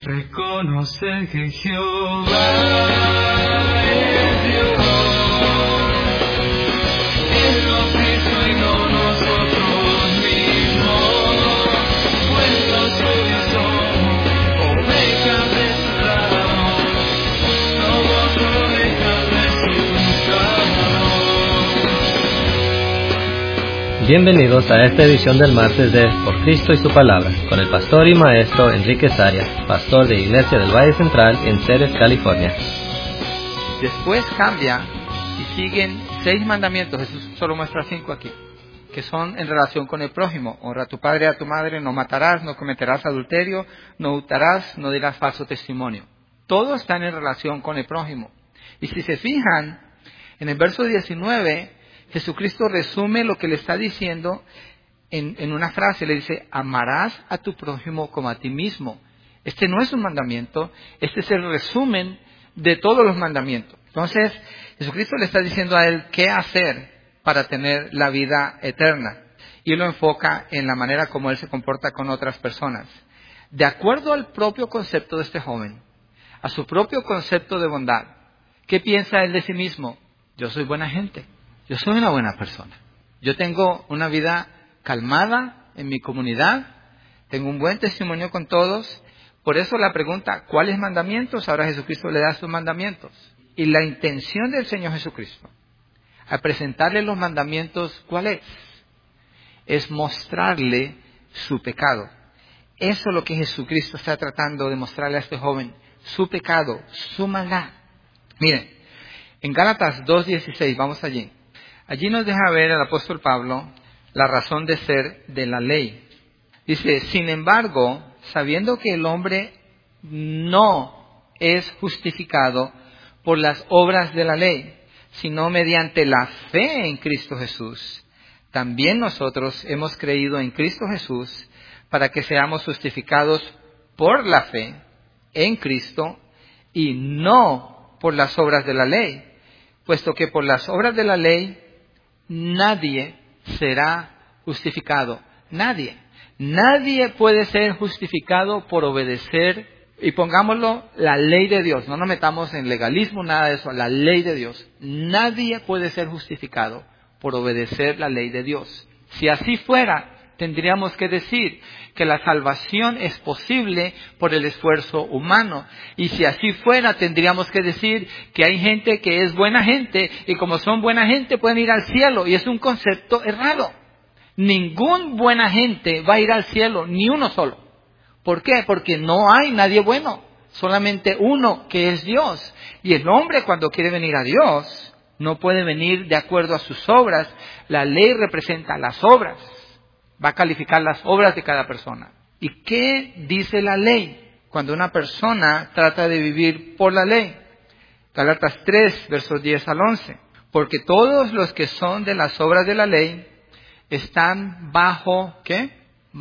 Reconocer que Jehová es Dios, Él nos hizo y no nosotros mismos, pues nosotros somos ovejas de su ramo, somos ovejas de su ramo. Bienvenidos a esta edición del martes de Por Cristo y su Palabra, con el pastor y maestro Enrique Arias, pastor de Iglesia del Valle Central en Ceres, California. Después cambia y siguen 6 mandamientos, Jesús solo muestra 5 aquí, que son en relación con el prójimo. Honra a tu padre y a tu madre, no matarás, no cometerás adulterio, no hurtarás, no dirás falso testimonio. Todos están en relación con el prójimo. Y si se fijan, en el verso 19, Jesucristo resume lo que le está diciendo en una frase. Le dice, amarás a tu prójimo como a ti mismo. Este no es un mandamiento, este es el resumen de todos los mandamientos. Entonces, Jesucristo le está diciendo a él qué hacer para tener la vida eterna. Y lo enfoca en la manera como él se comporta con otras personas. De acuerdo al propio concepto de este joven, a su propio concepto de bondad, ¿qué piensa él de sí mismo? Yo soy buena gente, yo soy una buena persona. Yo tengo una vida calmada en mi comunidad, tengo un buen testimonio con todos. Por eso la pregunta, ¿cuáles mandamientos? Ahora Jesucristo le da sus mandamientos. Y la intención del Señor Jesucristo, al presentarle los mandamientos, ¿cuál es? Es mostrarle su pecado. Eso es lo que Jesucristo está tratando de mostrarle a este joven, su pecado, su maldad. Miren, en Gálatas 2:16, vamos allí. Allí nos deja ver el apóstol Pablo la razón de ser de la ley. Dice, sin embargo, sabiendo que el hombre no es justificado por las obras de la ley, sino mediante la fe en Cristo Jesús, también nosotros hemos creído en Cristo Jesús para que seamos justificados por la fe en Cristo y no por las obras de la ley, puesto que por las obras de la ley nadie será justificado. Nadie. Nadie puede ser justificado por obedecer, y pongámoslo, la ley de Dios. No nos metamos en legalismo, nada de eso. La ley de Dios. Nadie puede ser justificado por obedecer la ley de Dios. Si así fuera, tendríamos que decir que la salvación es posible por el esfuerzo humano. Y si así fuera, tendríamos que decir que hay gente que es buena gente y como son buena gente pueden ir al cielo. Y es un concepto errado. Ningún buena gente va a ir al cielo, ni uno solo. ¿Por qué? Porque no hay nadie bueno. Solamente uno que es Dios. Y el hombre cuando quiere venir a Dios no puede venir de acuerdo a sus obras. La ley representa las obras. Va a calificar las obras de cada persona. ¿Y qué dice la ley cuando una persona trata de vivir por la ley? Gálatas 3, versos 10 al 11. Porque todos los que son de las obras de la ley están bajo, ¿qué?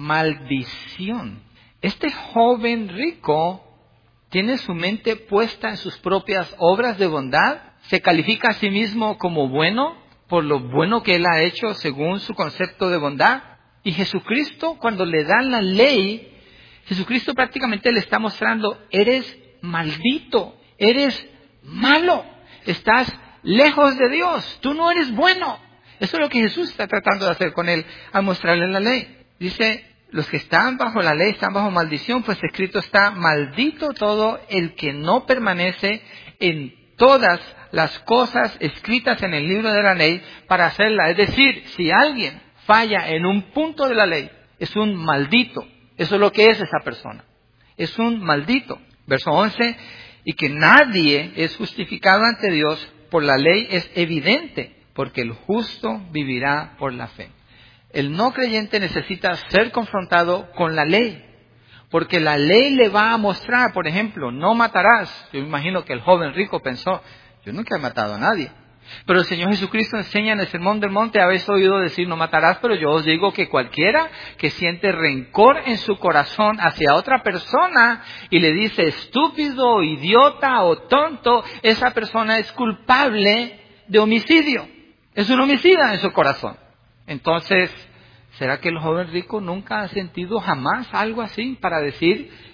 Maldición. Este joven rico tiene su mente puesta en sus propias obras de bondad. Se califica a sí mismo como bueno por lo bueno que él ha hecho según su concepto de bondad. Y Jesucristo, cuando le dan la ley, Jesucristo prácticamente le está mostrando, eres maldito, eres malo, estás lejos de Dios, tú no eres bueno. Eso es lo que Jesús está tratando de hacer con él al mostrarle la ley. Dice, los que están bajo la ley están bajo maldición, pues escrito está, maldito todo el que no permanece en todas las cosas escritas en el libro de la ley para hacerla. Es decir, si alguien falla en un punto de la ley, es un maldito. Eso es lo que es esa persona. Es un maldito. Verso 11, y que nadie es justificado ante Dios por la ley es evidente, porque el justo vivirá por la fe. El no creyente necesita ser confrontado con la ley, porque la ley le va a mostrar, por ejemplo, no matarás. Yo me imagino que el joven rico pensó, yo nunca he matado a nadie. Pero el Señor Jesucristo enseña en el Sermón del Monte, habéis oído decir no matarás, pero yo os digo que cualquiera que siente rencor en su corazón hacia otra persona y le dice estúpido, idiota o tonto, esa persona es culpable de homicidio. Es un homicida en su corazón. Entonces, ¿será que el joven rico nunca ha sentido jamás algo así para decir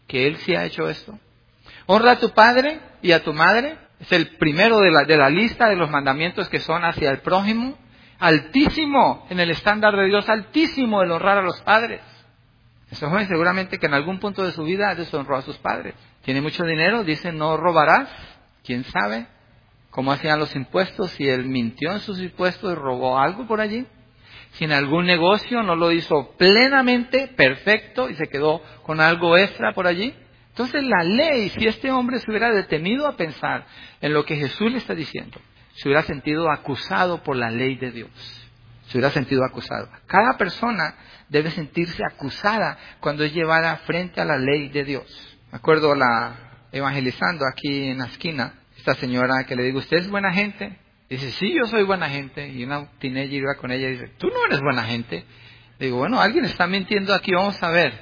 que Él sí ha hecho esto? Honra a tu padre y a tu madre. Es el primero de la lista de los mandamientos que son hacia el prójimo. Altísimo en el estándar de Dios, altísimo el honrar a los padres. Ese joven seguramente que en algún punto de su vida deshonró a sus padres. Tiene mucho dinero, dice no robarás. ¿Quién sabe cómo hacían los impuestos? Si él mintió en sus impuestos y robó algo por allí. Si en algún negocio no lo hizo plenamente perfecto y se quedó con algo extra por allí. Entonces la ley, si este hombre se hubiera detenido a pensar en lo que Jesús le está diciendo, se hubiera sentido acusado por la ley de Dios. Se hubiera sentido acusado. Cada persona debe sentirse acusada cuando es llevada frente a la ley de Dios. Me acuerdo evangelizando aquí en la esquina, esta señora que le digo, ¿usted es buena gente? Dice, sí, yo soy buena gente. Y una teenager iba con ella y dice, tú no eres buena gente. Le digo, bueno, alguien está mintiendo aquí, vamos a ver.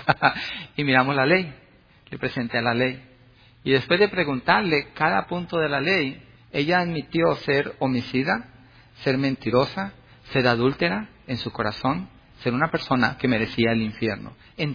Y miramos la ley. Le presenté a la ley. Y después de preguntarle cada punto de la ley, ella admitió ser homicida, ser mentirosa, ser adúltera en su corazón, ser una persona que merecía el infierno.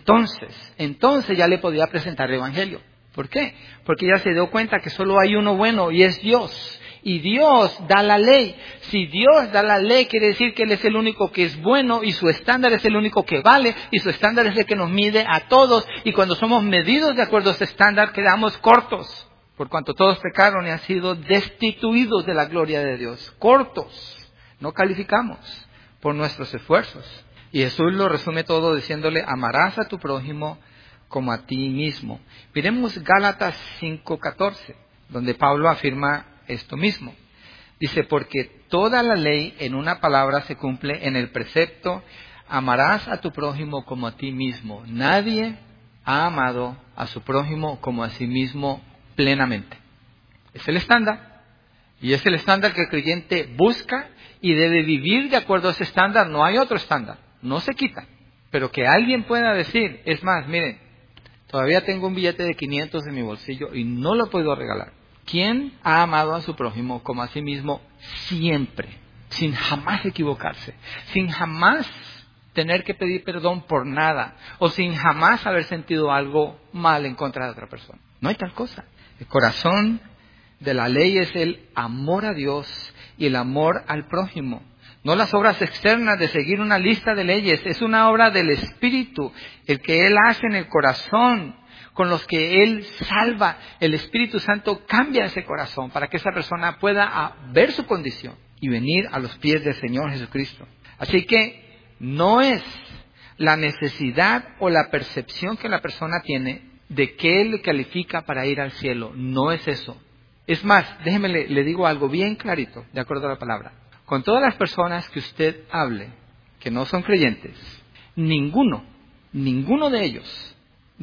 Entonces ya le podía presentar el evangelio. ¿Por qué? Porque ella se dio cuenta que solo hay uno bueno y es Dios. Y Dios da la ley. Si Dios da la ley, quiere decir que Él es el único que es bueno y su estándar es el único que vale y su estándar es el que nos mide a todos. Y cuando somos medidos de acuerdo a ese estándar, quedamos cortos. Por cuanto todos pecaron y han sido destituidos de la gloria de Dios. Cortos. No calificamos por nuestros esfuerzos. Y Jesús lo resume todo diciéndole, amarás a tu prójimo como a ti mismo. Miremos Gálatas 5:14, donde Pablo afirma esto mismo. Dice, porque toda la ley en una palabra se cumple en el precepto, amarás a tu prójimo como a ti mismo. Nadie ha amado a su prójimo como a sí mismo plenamente. Es el estándar. Y es el estándar que el creyente busca y debe vivir de acuerdo a ese estándar. No hay otro estándar. No se quita. Pero que alguien pueda decir, es más, miren, todavía tengo un billete de 500 en mi bolsillo y no lo puedo regalar. ¿Quién ha amado a su prójimo como a sí mismo siempre? Sin jamás equivocarse. Sin jamás tener que pedir perdón por nada. O sin jamás haber sentido algo mal en contra de otra persona. No hay tal cosa. El corazón de la ley es el amor a Dios y el amor al prójimo. No las obras externas de seguir una lista de leyes. Es una obra del Espíritu. El que Él hace en el corazón, con los que Él salva. El Espíritu Santo cambia ese corazón para que esa persona pueda ver su condición y venir a los pies del Señor Jesucristo. Así que no es la necesidad o la percepción que la persona tiene de que Él le califica para ir al cielo. No es eso. Es más, déjeme le digo algo bien clarito, de acuerdo a la palabra. Con todas las personas que usted hable, que no son creyentes, ninguno de ellos,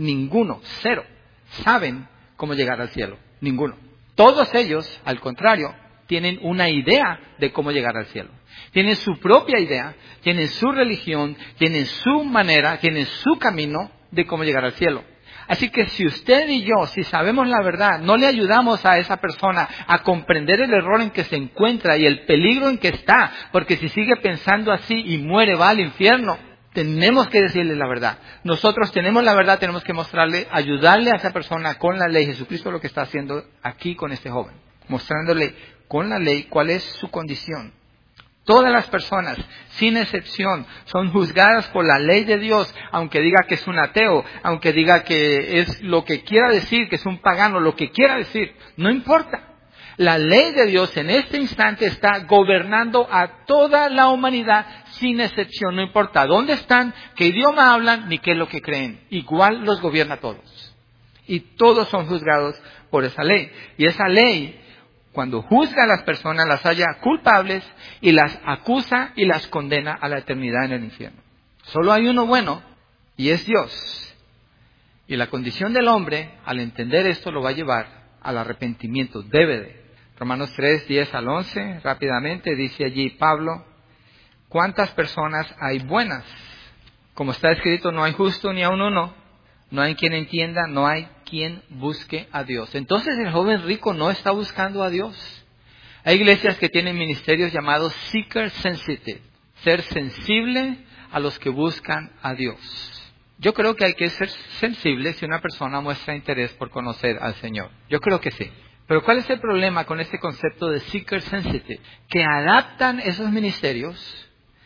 cero, saben cómo llegar al cielo. Ninguno. Todos ellos, al contrario, tienen una idea de cómo llegar al cielo. Tienen su propia idea, tienen su religión, tienen su manera, tienen su camino de cómo llegar al cielo. Así que si usted y yo, si sabemos la verdad, no le ayudamos a esa persona a comprender el error en que se encuentra y el peligro en que está, porque si sigue pensando así y muere, va al infierno, tenemos que decirle la verdad. Nosotros tenemos la verdad, tenemos que mostrarle, ayudarle a esa persona con la ley. Jesucristo lo que está haciendo aquí con este joven, mostrándole con la ley cuál es su condición. Todas las personas, sin excepción, son juzgadas por la ley de Dios, aunque diga que es un ateo, aunque diga que es lo que quiera decir, que es un pagano, lo que quiera decir, no importa. La ley de Dios en este instante está gobernando a toda la humanidad sin excepción, no importa dónde están, qué idioma hablan, ni qué es lo que creen. Igual los gobierna a todos. Y todos son juzgados por esa ley. Y esa ley, cuando juzga a las personas, las halla culpables y las acusa y las condena a la eternidad en el infierno. Solo hay uno bueno y es Dios. Y la condición del hombre, al entender esto, lo va a llevar al arrepentimiento. Debe de. Romanos 3, 10 al 11, rápidamente dice allí Pablo, ¿cuántas personas hay buenas? Como está escrito, no hay justo ni aun uno, no hay quien entienda, no hay quien busque a Dios. Entonces el joven rico no está buscando a Dios. Hay iglesias que tienen ministerios llamados seeker sensitive, ser sensible a los que buscan a Dios. Yo creo que hay que ser sensible si una persona muestra interés por conocer al Señor. Yo creo que sí. Pero ¿cuál es el problema con este concepto de seeker sensitive? Que adaptan esos ministerios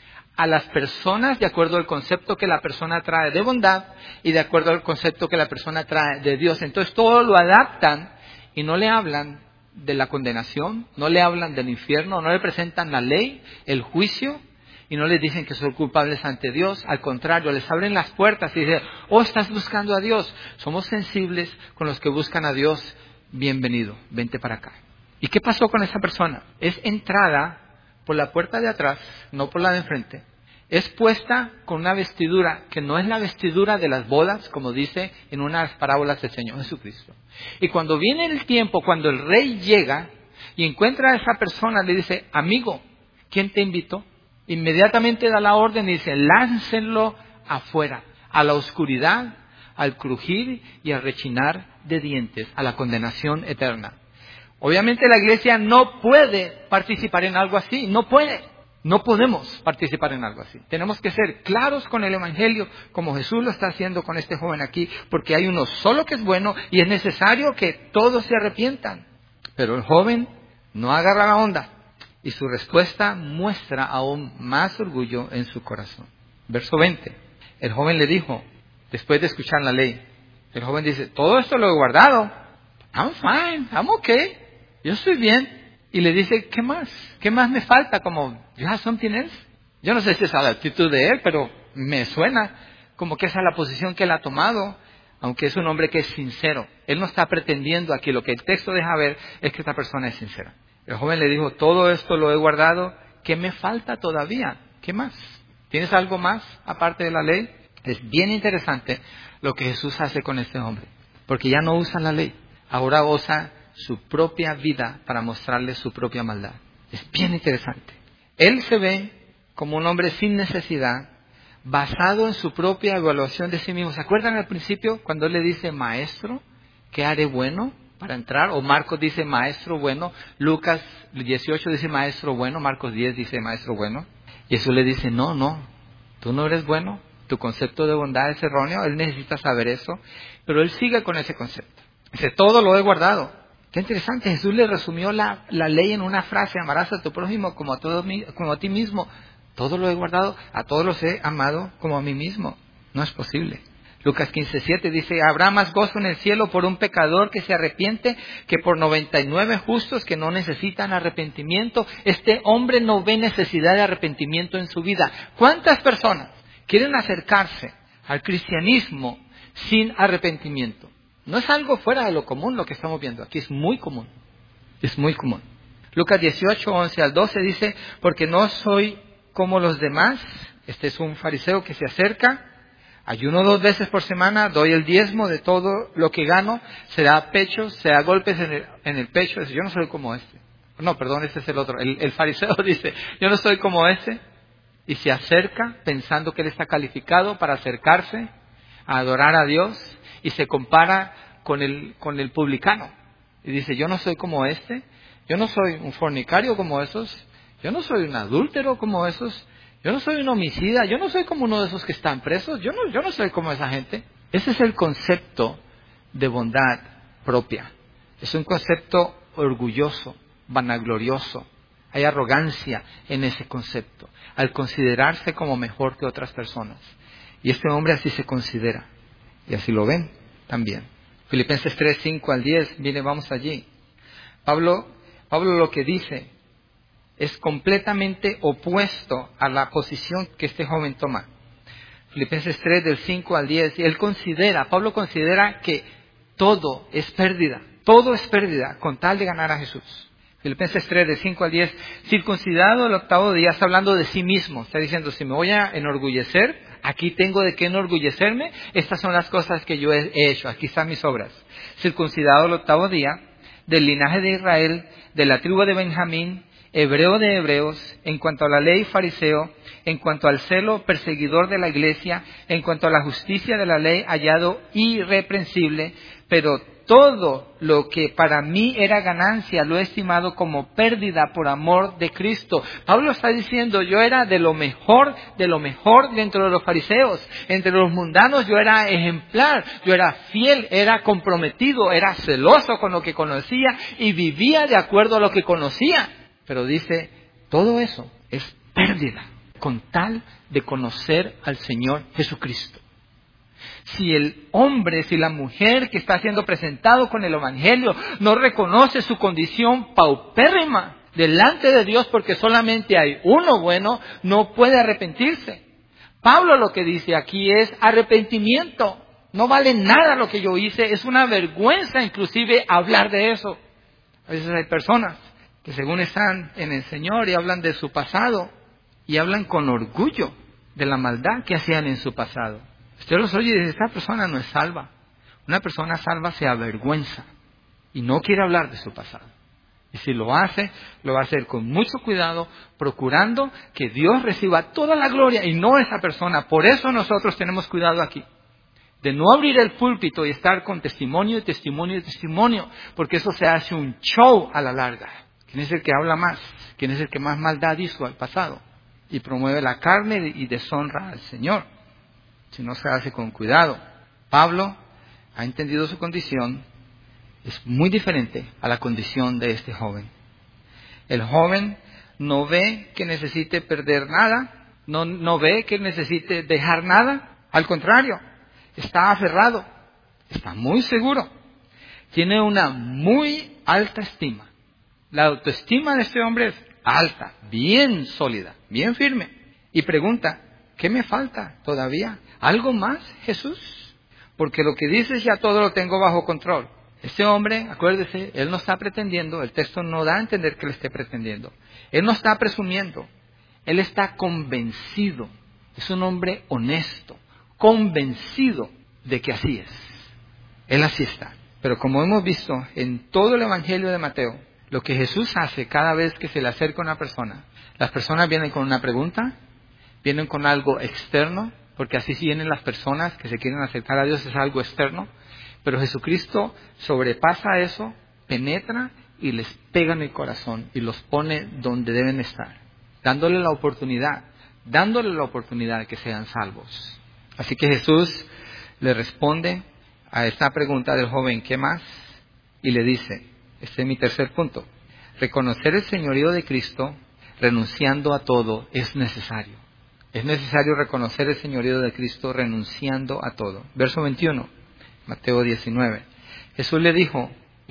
a las personas de acuerdo al concepto que la persona trae de bondad y de acuerdo al concepto que la persona trae de Dios. Entonces todo lo adaptan y no le hablan de la condenación, no le hablan del infierno, no le presentan la ley, el juicio, y no les dicen que son culpables ante Dios. Al contrario, les abren las puertas y dicen, oh, estás buscando a Dios. Somos sensibles con los que buscan a Dios. Bienvenido, vente para acá. ¿Y qué pasó con esa persona? Es entrada por la puerta de atrás, no por la de enfrente. Es puesta con una vestidura que no es la vestidura de las bodas, como dice en unas parábolas del Señor Jesucristo. Y cuando viene el tiempo, cuando el rey llega y encuentra a esa persona, le dice, amigo, ¿quién te invitó? Inmediatamente da la orden y dice, láncenlo afuera, a la oscuridad, al crujir y al rechinar de dientes, a la condenación eterna. Obviamente la iglesia no puede participar en algo así, no puede. No podemos participar en algo así. Tenemos que ser claros con el Evangelio, como Jesús lo está haciendo con este joven aquí, porque hay uno solo que es bueno y es necesario que todos se arrepientan. Pero el joven no agarra la onda y su respuesta muestra aún más orgullo en su corazón. Verso 20. El joven le dijo, después de escuchar la ley, el joven dice, todo esto lo he guardado. I'm fine, I'm okay. Yo estoy bien. Y le dice, ¿qué más? ¿Qué más me falta? Como, you have something else? Yo no sé si esa es la actitud de él, pero me suena como que esa es la posición que él ha tomado, aunque es un hombre que es sincero. Él no está pretendiendo aquí, lo que el texto deja ver es que esta persona es sincera. El joven le dijo, todo esto lo he guardado, ¿qué me falta todavía? ¿Qué más? ¿Tienes algo más aparte de la ley? Es bien interesante lo que Jesús hace con este hombre, porque ya no usa la ley, ahora usa su propia vida para mostrarle su propia maldad. Es bien interesante. Él se ve como un hombre sin necesidad, basado en su propia evaluación de sí mismo. ¿Se acuerdan al principio cuando él le dice, maestro, qué haré bueno para entrar? O Marcos dice, maestro bueno. Lucas 18 dice, maestro bueno. Marcos 10 dice, maestro bueno. Y Jesús le dice, no, tú no eres bueno. Tu concepto de bondad es erróneo. Él necesita saber eso. Pero él sigue con ese concepto. Dice, todo lo he guardado. Qué interesante, Jesús le resumió la ley en una frase, amarás a tu prójimo como a ti mismo. Todo lo he guardado, a todos los he amado como a mí mismo. No es posible. Lucas 15:7 dice, habrá más gozo en el cielo por un pecador que se arrepiente que por 99 justos que no necesitan arrepentimiento. Este hombre no ve necesidad de arrepentimiento en su vida. ¿Cuántas personas quieren acercarse al cristianismo sin arrepentimiento? No es algo fuera de lo común lo que estamos viendo aquí, es muy común. Es muy común. Lucas 18:11 al 12 dice, porque no soy como los demás. Este es un fariseo que se acerca, ayuno 2 veces por semana, doy el diezmo de todo lo que gano, se da pechos, se da golpes en el pecho. Dice, yo no soy como este. No, perdón, este es el otro. El fariseo dice, yo no soy como este. Y se acerca pensando que él está calificado para acercarse a adorar a Dios. Y se compara con el publicano. Y dice, yo no soy como este. Yo no soy un fornicario como esos. Yo no soy un adúltero como esos. Yo no soy un homicida. Yo no soy como uno de esos que están presos. Yo no soy como esa gente. Ese es el concepto de bondad propia. Es un concepto orgulloso, vanaglorioso. Hay arrogancia en ese concepto, al considerarse como mejor que otras personas. Y este hombre así se considera. Y así lo ven también. Filipenses 3:5 al 10. Miren, vamos allí. Pablo lo que dice es completamente opuesto a la posición que este joven toma. Filipenses 3 del 5 al 10. Y Pablo considera que todo es pérdida con tal de ganar a Jesús. Filipenses 3 del 5 al 10. Circuncidado el 8º día, está hablando de sí mismo. Está diciendo, si me voy a enorgullecer, aquí tengo de qué enorgullecerme. Estas son las cosas que yo he hecho. Aquí están mis obras. Circuncidado el 8º día, del linaje de Israel, de la tribu de Benjamín, hebreo de hebreos, en cuanto a la ley fariseo, en cuanto al celo perseguidor de la iglesia, en cuanto a la justicia de la ley hallado irreprensible, pero todo lo que para mí era ganancia lo he estimado como pérdida por amor de Cristo. Pablo está diciendo, yo era de lo mejor dentro de los fariseos. Entre los mundanos yo era ejemplar, yo era fiel, era comprometido, era celoso con lo que conocía y vivía de acuerdo a lo que conocía. Pero dice, todo eso es pérdida con tal de conocer al Señor Jesucristo. Si el hombre, si la mujer que está siendo presentado con el Evangelio no reconoce su condición paupérrima delante de Dios porque solamente hay uno bueno, no puede arrepentirse. Pablo lo que dice aquí es arrepentimiento. No vale nada lo que yo hice, es una vergüenza inclusive hablar de eso. A veces hay personas que según están en el Señor y hablan de su pasado y hablan con orgullo de la maldad que hacían en su pasado. Usted los oye y dice, esta persona no es salva. Una persona salva se avergüenza y no quiere hablar de su pasado. Y si lo hace, lo va a hacer con mucho cuidado, procurando que Dios reciba toda la gloria y no esa persona. Por eso nosotros tenemos cuidado aquí, de no abrir el púlpito y estar con testimonio y testimonio y testimonio, porque eso se hace un show a la larga. ¿Quién es el que habla más? ¿Quién es el que más maldad hizo al pasado? Y promueve la carne y deshonra al Señor. Si no se hace con cuidado. Pablo ha entendido su condición. Es muy diferente a la condición de este joven. El joven no ve que necesite perder nada. No ve que necesite dejar nada. Al contrario, está aferrado. Está muy seguro. Tiene una muy alta estima. La autoestima de este hombre es alta, bien sólida, bien firme. Y pregunta, ¿qué me falta todavía? ¿Algo más, Jesús? Porque lo que dices ya todo lo tengo bajo control. Este hombre, acuérdese, él no está pretendiendo, el texto no da a entender que le esté pretendiendo. Él no está presumiendo, él está convencido. Es un hombre honesto, convencido de que así es. Él así está. Pero como hemos visto en todo el Evangelio de Mateo, lo que Jesús hace cada vez que se le acerca a una persona, las personas vienen con una pregunta, vienen con algo externo, porque así vienen las personas que se quieren acercar a Dios, es algo externo. Pero Jesucristo sobrepasa eso, penetra y les pega en el corazón y los pone donde deben estar, dándole la oportunidad de que sean salvos. Así que Jesús le responde a esta pregunta del joven, ¿qué más? Y le dice, este es mi tercer punto, reconocer el señorío de Cristo renunciando a todo es necesario. Es necesario reconocer el señorío de Cristo renunciando a todo. Verso 21, Mateo 19. Jesús le dijo,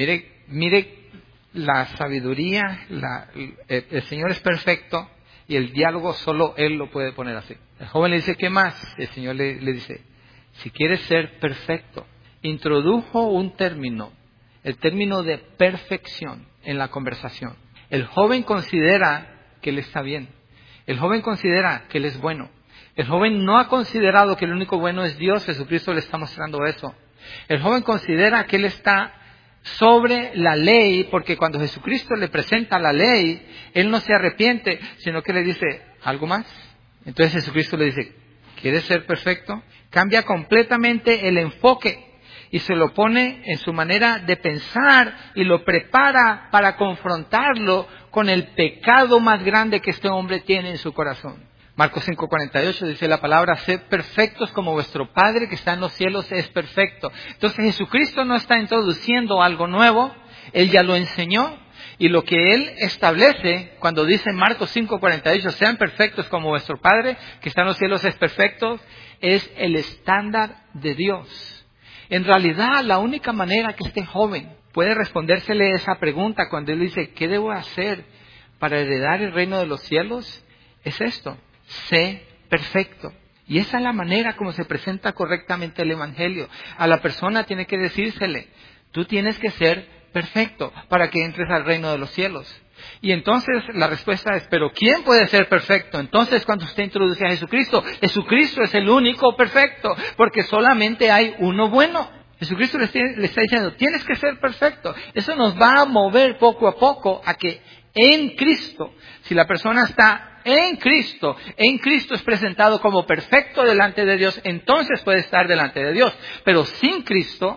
mire la sabiduría, el Señor es perfecto y el diálogo solo Él lo puede poner así. El joven le dice, ¿qué más? El Señor le dice, si quieres ser perfecto. Introdujo un término, el término de perfección en la conversación. El joven considera que él está bien. El joven considera que él es bueno. El joven no ha considerado que el único bueno es Dios. Jesucristo le está mostrando eso. El joven considera que él está sobre la ley, porque cuando Jesucristo le presenta la ley, él no se arrepiente, sino que le dice, ¿algo más? Entonces Jesucristo le dice, ¿quieres ser perfecto? Cambia completamente el enfoque y se lo pone en su manera de pensar y lo prepara para confrontarlo con el pecado más grande que este hombre tiene en su corazón. Marcos 5:48 dice la palabra, sed perfectos como vuestro Padre que está en los cielos es perfecto. Entonces Jesucristo no está introduciendo algo nuevo, Él ya lo enseñó. Y lo que Él establece cuando dice en Marcos 5:48, sean perfectos como vuestro Padre que está en los cielos es perfecto, es el estándar de Dios. En realidad, la única manera que este joven puede respondérsele esa pregunta cuando él dice, ¿qué debo hacer para heredar el reino de los cielos? Es esto, sé perfecto. Y esa es la manera como se presenta correctamente el Evangelio. A la persona tiene que decírsele, tú tienes que ser perfecto para que entres al reino de los cielos. Y entonces la respuesta es, ¿pero quién puede ser perfecto? Entonces cuando usted introduce a Jesucristo, Jesucristo es el único perfecto, porque solamente hay uno bueno. Jesucristo le está diciendo, tienes que ser perfecto. Eso nos va a mover poco a poco a que en Cristo, si la persona está en Cristo es presentado como perfecto delante de Dios, entonces puede estar delante de Dios. Pero sin Cristo,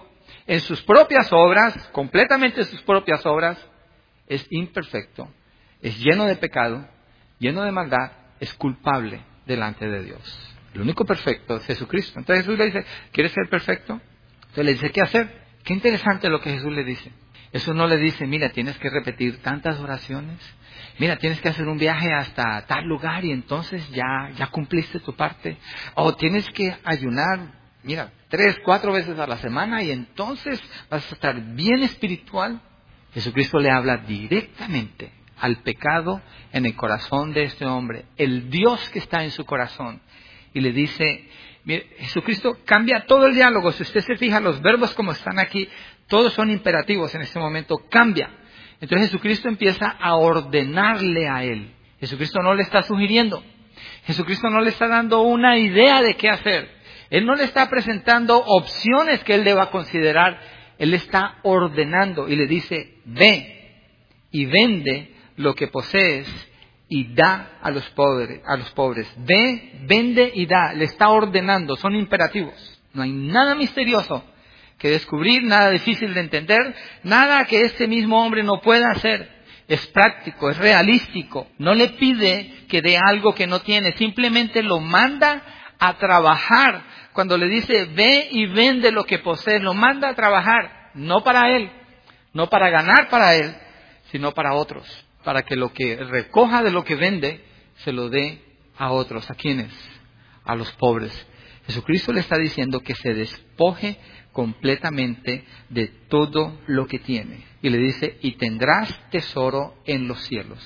en sus propias obras, completamente en sus propias obras, es imperfecto, es lleno de pecado, lleno de maldad, es culpable delante de Dios. El único perfecto es Jesucristo. Entonces Jesús le dice, ¿quieres ser perfecto? Entonces le dice, ¿qué hacer? Qué interesante lo que Jesús le dice. Eso no le dice, mira, tienes que repetir tantas oraciones. Mira, tienes que hacer un viaje hasta tal lugar y entonces ya cumpliste tu parte. O tienes que ayunar, mira, 3, 4 veces a la semana y entonces vas a estar bien espiritual. Jesucristo le habla directamente al pecado en el corazón de este hombre, el Dios que está en su corazón. Y le dice, mire, Jesucristo cambia todo el diálogo. Si usted se fija, los verbos como están aquí, todos son imperativos en este momento, cambia. Entonces Jesucristo empieza a ordenarle a él. Jesucristo no le está sugiriendo. Jesucristo no le está dando una idea de qué hacer. Él no le está presentando opciones que él deba considerar. Él le está ordenando y le dice, ve y vende lo que posees y da a los pobres. Ve, vende y da. Le está ordenando, son imperativos. No hay nada misterioso que descubrir, nada difícil de entender, nada que este mismo hombre no pueda hacer. Es práctico, es realístico. No le pide que dé algo que no tiene, simplemente lo manda a trabajar. Cuando le dice, ve y vende lo que posees, lo manda a trabajar, no para él, no para ganar para él, sino para otros, para que lo que recoja de lo que vende se lo dé a otros. ¿A quiénes? A los pobres. Jesucristo le está diciendo que se despoje completamente de todo lo que tiene. Y le dice, y tendrás tesoro en los cielos.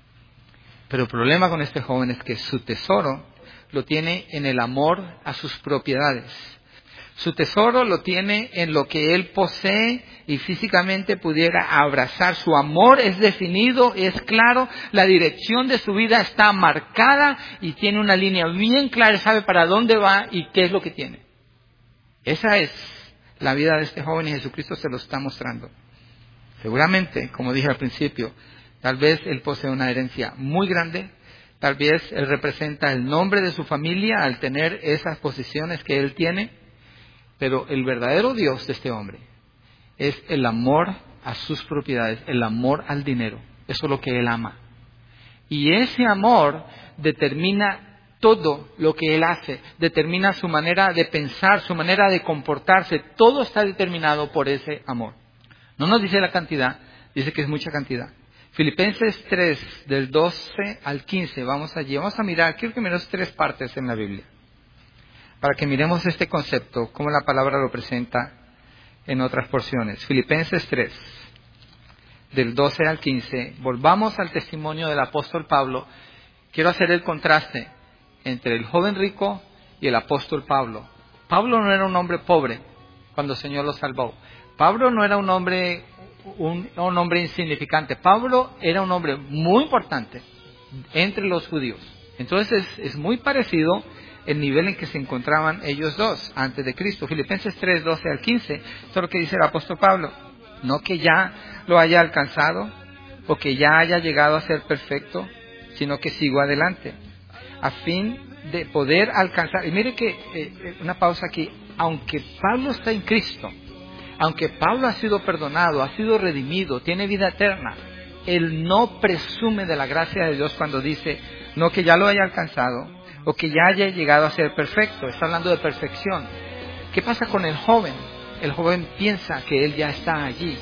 Pero el problema con este joven es que su tesoro lo tiene en el amor a sus propiedades. Su tesoro lo tiene en lo que él posee y físicamente pudiera abrazar. Su amor es definido, es claro, la dirección de su vida está marcada y tiene una línea bien clara, sabe para dónde va y qué es lo que tiene. Esa es la vida de este joven y Jesucristo se lo está mostrando. Seguramente, como dije al principio, tal vez él posee una herencia muy grande, tal vez él representa el nombre de su familia al tener esas posiciones que él tiene. Pero el verdadero Dios de este hombre es el amor a sus propiedades, el amor al dinero. Eso es lo que él ama. Y ese amor determina todo lo que él hace, determina su manera de pensar, su manera de comportarse. Todo está determinado por ese amor. No nos dice la cantidad, dice que es mucha cantidad. Filipenses 3, del 12 al 15, vamos allí. Vamos a mirar, quiero que miremos 3 partes en la Biblia, para que miremos este concepto, cómo la palabra lo presenta en otras porciones. Filipenses 3, del 12 al 15. Volvamos al testimonio del apóstol Pablo. Quiero hacer el contraste entre el joven rico y el apóstol Pablo. Pablo no era un hombre pobre cuando el Señor lo salvó. Pablo no era un hombre insignificante. Pablo era un hombre muy importante entre los judíos. Entonces es muy parecido el nivel en que se encontraban ellos dos antes de Cristo. Filipenses 3, 12 al 15, esto es lo que dice el apóstol Pablo. No que ya lo haya alcanzado o que ya haya llegado a ser perfecto, sino que sigo adelante a fin de poder alcanzar. Y mire que, una pausa aquí, aunque Pablo está en Cristo, aunque Pablo ha sido perdonado, ha sido redimido, tiene vida eterna, él no presume de la gracia de Dios cuando dice, no que ya lo haya alcanzado, o que ya haya llegado a ser perfecto. Está hablando de perfección. ¿Qué pasa con el joven? El joven piensa que él ya está allí.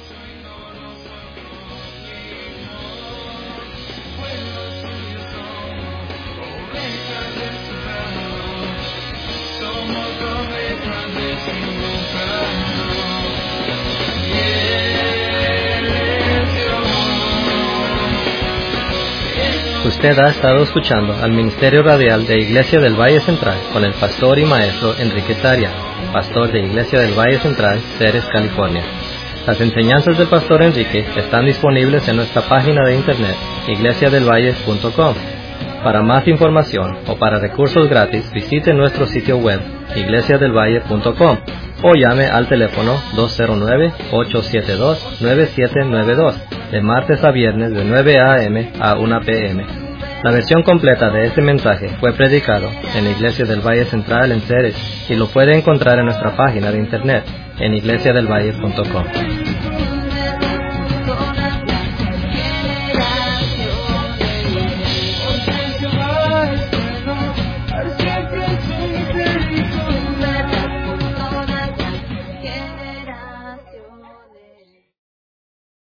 Usted ha estado escuchando al Ministerio Radial de Iglesia del Valle Central con el pastor y maestro Enrique Saria, pastor de Iglesia del Valle Central, Ceres, California. Las enseñanzas del pastor Enrique están disponibles en nuestra página de internet, iglesiadelvalle.com. Para más información o para recursos gratis, visite nuestro sitio web, iglesiadelvalle.com, o llame al teléfono 209-872-9792, de martes a viernes de 9 a.m. a 1 p.m. La versión completa de este mensaje fue predicado en la Iglesia del Valle Central en Ceres y lo puede encontrar en nuestra página de internet en iglesiadelvalle.com.